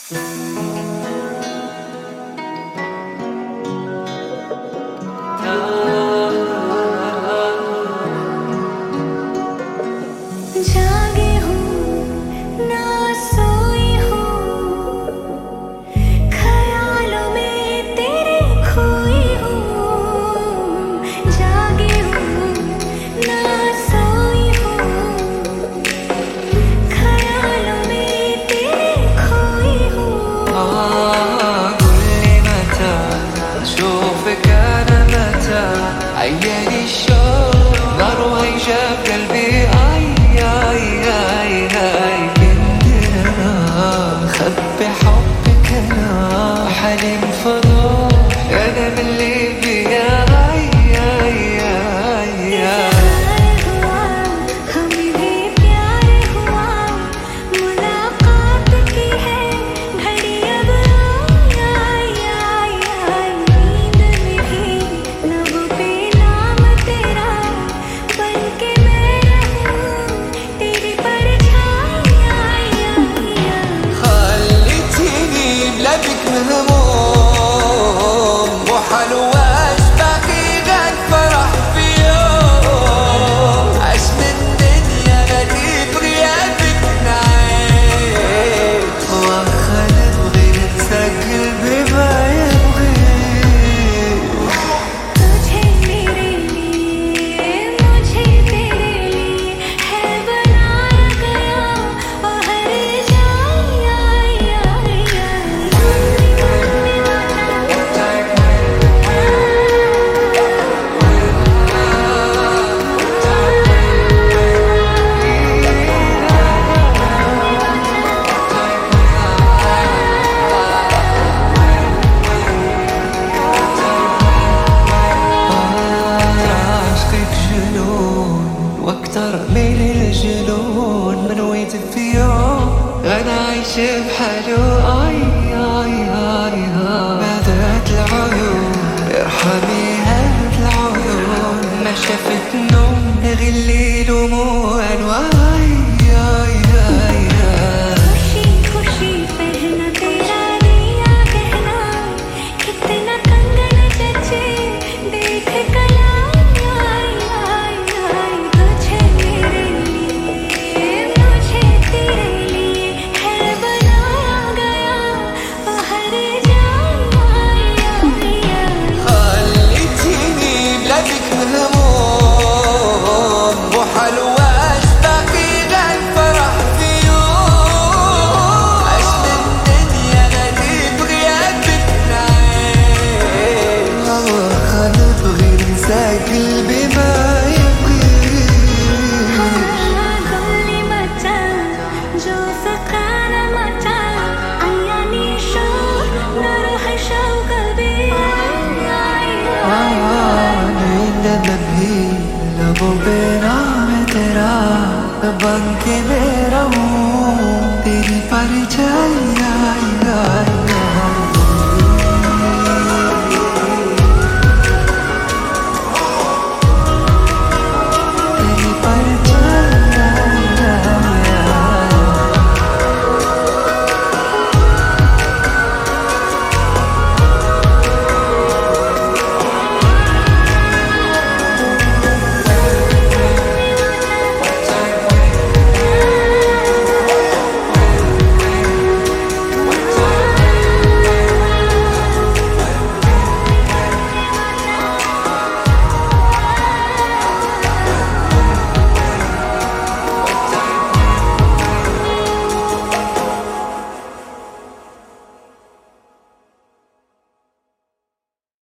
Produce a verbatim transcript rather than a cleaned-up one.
जागी हूँ ना सोई हूँ, ख्यालों में तेरे खोई हूँ। जागी हूँ ना सोई हूँ, ख्यालों में तेरे खोई हूँ। قل لي متى أشوفك أنا، متى عياني الشوق نار وهيجا بقلبي. آي آي آي آي كنت أنا خبي حبك أنا، حلم فضول أنا من اللي بيا. آي آي آي آي हमें भी प्यार हुआ, मुलाकात की है घड़ी अब आई आई आई। नींद में भी लब पे नाम तेरा, बन के मैं रहूं तेरी परछाई। आई आई आई خليتيني بلادك مهموم وحلواش باقي غير فرح في يوم. عاش من دنيا غادي بغيابك نعيش، واخا نبغي ننسى قلبي ما يبغي. तुझे मेरे लिए मुझे तेरे लिए है बनाया गया, और हर जाई आई आई عشقك جنون واكتر من الجنون، من ويت في يوم انا عايش بحاله. اي اي اي نادت العيون ارحمي هاد العيون، ما شافت نوم غير الليل وموال. واي اي اي اي खुशी खुशी पहना तेरा दिया कहना, कितना कंगन जचे देख कलाई। आई आई आई तुझे मेरे लिए मुझे तेरे लिए है बनाया गया, और हर जाई आई आई आई। خليتيني بلادك مهموم وحلواش باقي غير فرح في يوم. عاش من دنيا غادي بغيابك نعيش، واخا نبغي ننسى قلبي ما يبغيش. قولي متى जो فقانا متى عياني شوق نروح شوق قلبي. आई आई नींद में भी लबों पे नाम तेरा, बन के मैं रहूं तेरी परछाई।